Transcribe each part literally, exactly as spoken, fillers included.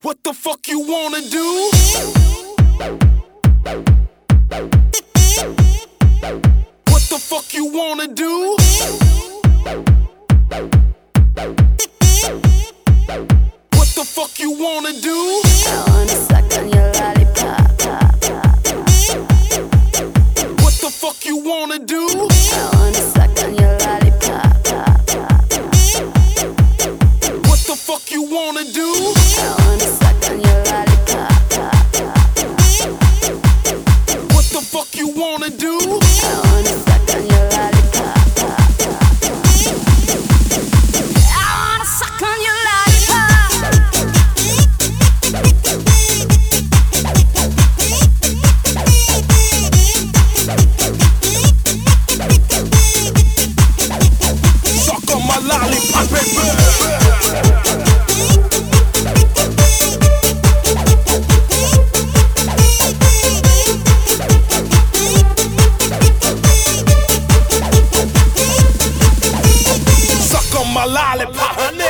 What the fuck you wanna do? What the fuck you wanna do? What the fuck you wanna do? I wanna suck on your lollipop, pop, pop, pop. What the fuck you wanna do? I wanna suck on your lollipop, pop, pop, pop. What the fuck you wanna do? I wanna suck on your lollipop, pop, pop, pop. What the fuck you wanna do? I wanna suck on your lollipop, pop, pop, pop. I wanna suck on your Suck on my lollipop, baby. Suck on my lollipop, honey.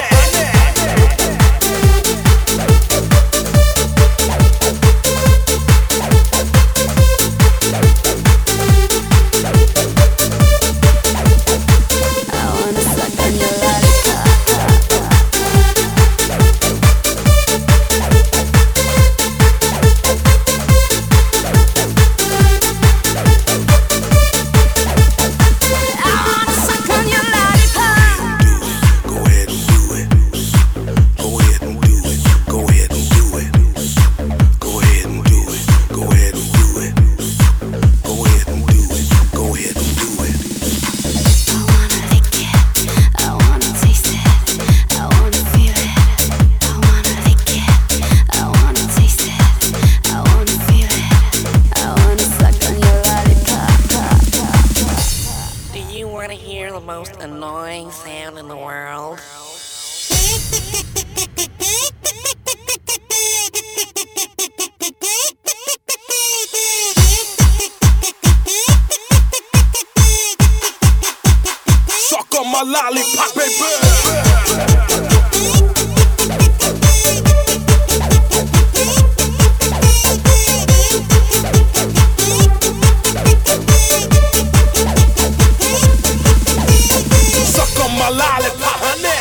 Hear the most annoying sound in the world. Suck on my lollipop, baby. My lollipop, honey.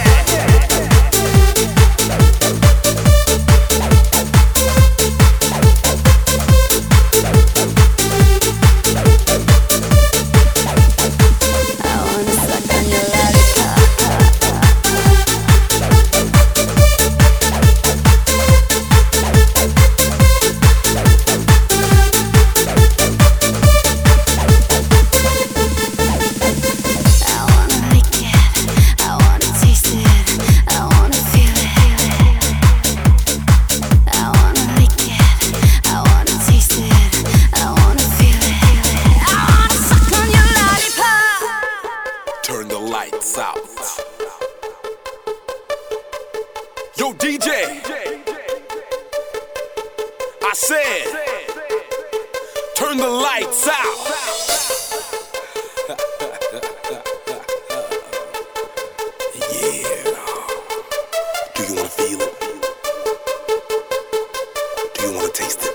I wanna suck on your lollipop, Turn the lights out. Yo, D J, I said, turn the lights out. Yeah. Do you wanna feel it? Do you wanna taste it?